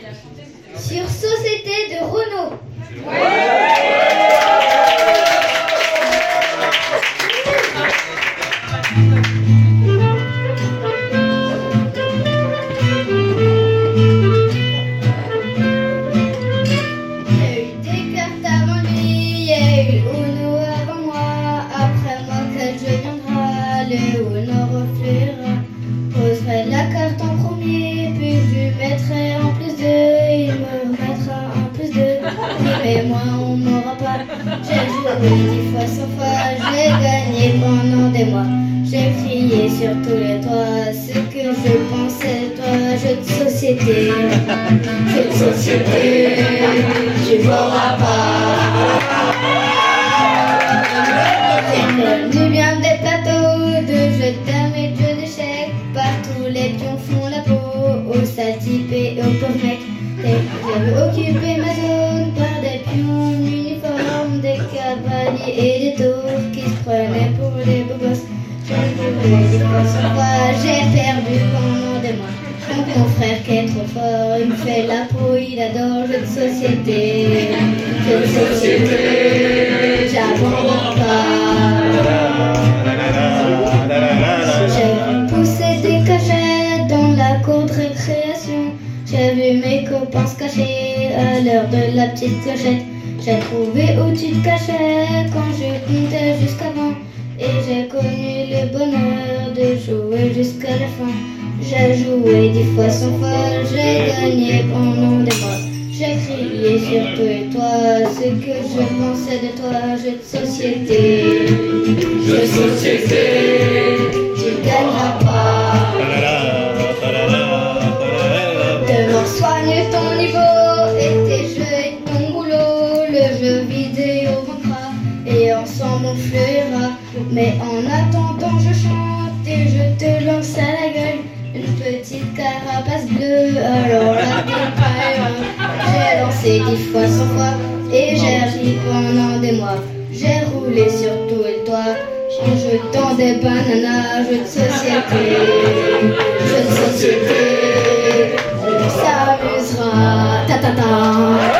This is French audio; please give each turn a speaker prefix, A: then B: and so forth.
A: Sur Société de Renault.
B: J'ai joué 10 fois 100 fois, j'ai gagné pendant des mois. J'ai crié sur tous les toits ce que je pensais de toi. Jeu de société, jeu de société, tu m'auras pas. J'ai connu bien des plateaux de jeux de dames et de jeux d'échecs. Partout les pions font la peau aux sales types et aux pauvres mecs. J'avais occupé ma zone par des pions uniformes, des cavaliers et des tours qui se prenaient pour des beaux gosses. J'ai joué 10 fois 100 fois, j'ai perdu pendant des mois. Mon confrère qui est trop fort, il me fait la peau, il adore jeu de société. Jeu de société, j'abandonne pas. J'ai poussé des cachettes dans la cour de récréation. J'ai vu mes copains se cacher à l'heure de la petite clochette. J'ai trouvé où tu te cachais quand je comptais jusqu'à 20. Et j'ai connu le bonheur de jouer jusqu'à la fin. J'ai joué 10 fois 100 fois, j'ai gagné pendant des mois. J'ai crié sur tous les toits ce que je pensais de toi. Jeu de société, jeu de société, tu gagneras pas. Demain soigne ton niveau et tes jeux et ton boulot. Le jeu vidéo manquera et ensemble on fluira. Mais en attendant je chante et je te lance à la gueule une petite carapace bleue. Alors la j'ai lancé 10 fois 100 fois et j'ai ri pendant des mois. J'ai roulé sur tout le toit en jetant des bananas. Jeu de société, jeu de société, on s'amusera, ta ta ta.